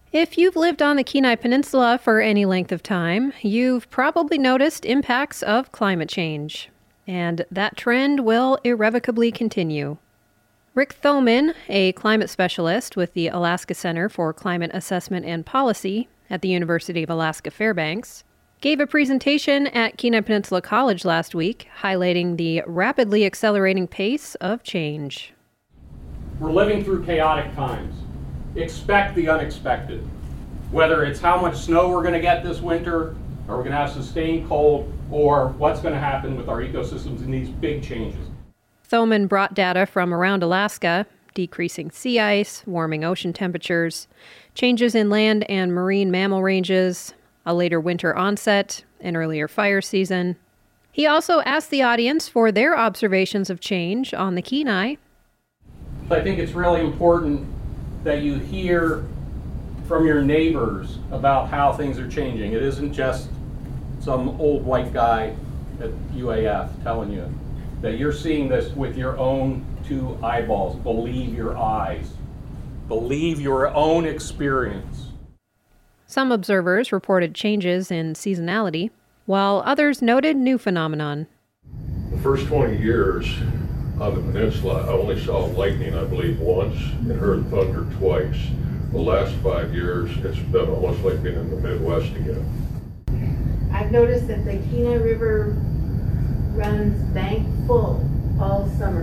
If you've lived on the Kenai Peninsula for any length of time, you've probably noticed impacts of climate change. And that trend will irrevocably continue. Rick Thoman, a climate specialist with the Alaska Center for Climate Assessment and Policy at the University of Alaska Fairbanks, gave a presentation at Kenai Peninsula College last week highlighting the rapidly accelerating pace of change. We're living through chaotic times. Expect the unexpected. Whether it's how much snow we're going to get this winter, or we're going to have sustained cold, or what's going to happen with our ecosystems in these big changes. Thoman brought data from around Alaska, decreasing sea ice, warming ocean temperatures, changes in land and marine mammal ranges, a later winter onset, an earlier fire season. He also asked the audience for their observations of change on the Kenai. I think it's really important that you hear from your neighbors about how things are changing. It isn't just some old white guy at UAF telling you that you're seeing this with your own two eyeballs. Believe your eyes. Believe your own experience. Some observers reported changes in seasonality, while others noted new phenomenon. The first 20 years on the peninsula, I only saw lightning, I believe, once and heard thunder twice. The last 5 years, it's been almost like being in the Midwest again. I've noticed that the Kenai River runs bank full all summer,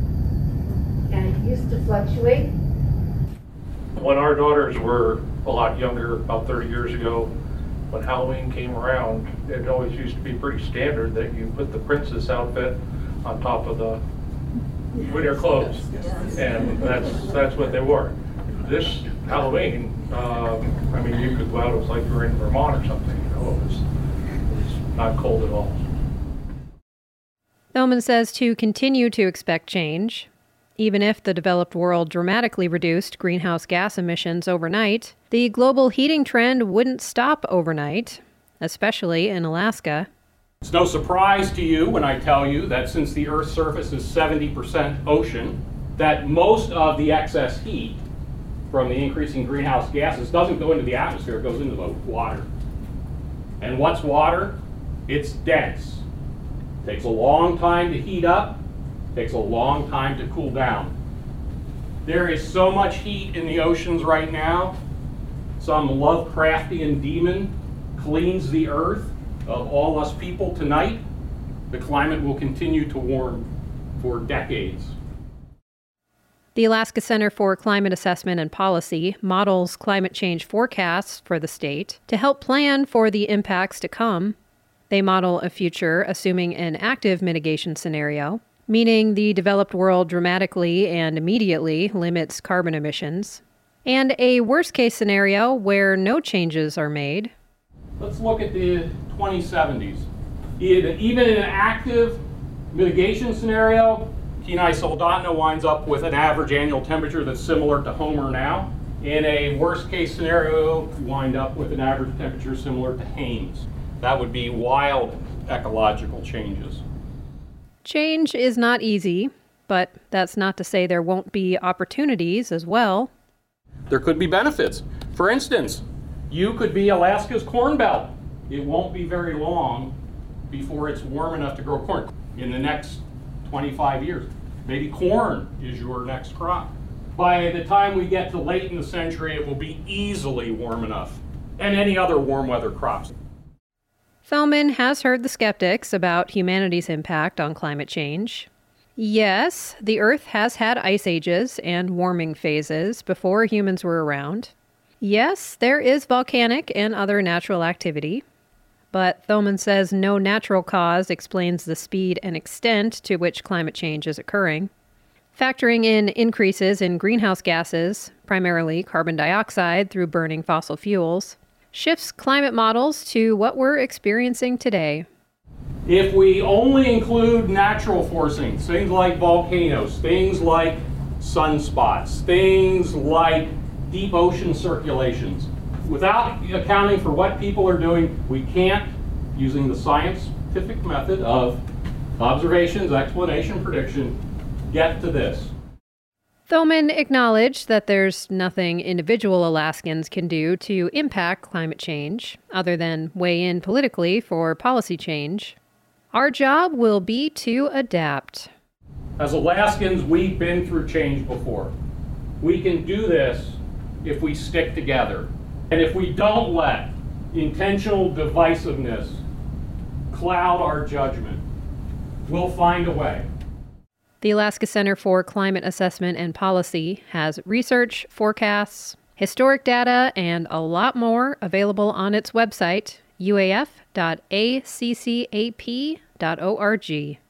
and it used to fluctuate. When our daughters were a lot younger, about 30 years ago, when Halloween came around, it always used to be pretty standard that you put the princess outfit on top of the winter clothes, and that's what they wore. This Halloween, you could go out, it was like you were in Vermont or something, it was not cold at all. Thoman says to continue to expect change, even if the developed world dramatically reduced greenhouse gas emissions overnight, the global heating trend wouldn't stop overnight, especially in Alaska. It's no surprise to you when I tell you that since the Earth's surface is 70% ocean, that most of the excess heat from the increasing greenhouse gases doesn't go into the atmosphere, it goes into the water. And what's water? It's dense. Takes a long time to heat up, takes a long time to cool down. There is so much heat in the oceans right now, some Lovecraftian demon cleans the earth of all us people tonight. The climate will continue to warm for decades. The Alaska Center for Climate Assessment and Policy models climate change forecasts for the state to help plan for the impacts to come. They model a future assuming an active mitigation scenario, meaning the developed world dramatically and immediately limits carbon emissions, and a worst-case scenario where no changes are made. Let's look at the 2070s. Even in an active mitigation scenario, Kenai Soldotna winds up with an average annual temperature that's similar to Homer now. In a worst-case scenario, we wind up with an average temperature similar to Haines. That would be wild ecological changes. Change is not easy, but that's not to say there won't be opportunities as well. There could be benefits. For instance, you could be Alaska's corn belt. It won't be very long before it's warm enough to grow corn. In the next 25 years, maybe corn is your next crop. By the time we get to late in the century, it will be easily warm enough, and any other warm weather crops. Thoman has heard the skeptics about humanity's impact on climate change. Yes, the Earth has had ice ages and warming phases before humans were around. Yes, there is volcanic and other natural activity. But Thoman says no natural cause explains the speed and extent to which climate change is occurring. Factoring in increases in greenhouse gases, primarily carbon dioxide through burning fossil fuels, shifts climate models to what we're experiencing today. If we only include natural forcings, things like volcanoes, things like sunspots, things like deep ocean circulations, without accounting for what people are doing, we can't, using the scientific method of observations, explanation, prediction, get to this. Thoman acknowledged that there's nothing individual Alaskans can do to impact climate change, other than weigh in politically for policy change. Our job will be to adapt. As Alaskans, we've been through change before. We can do this if we stick together. And if we don't let intentional divisiveness cloud our judgment, we'll find a way. The Alaska Center for Climate Assessment and Policy has research, forecasts, historic data, and a lot more available on its website, uaf.accap.org.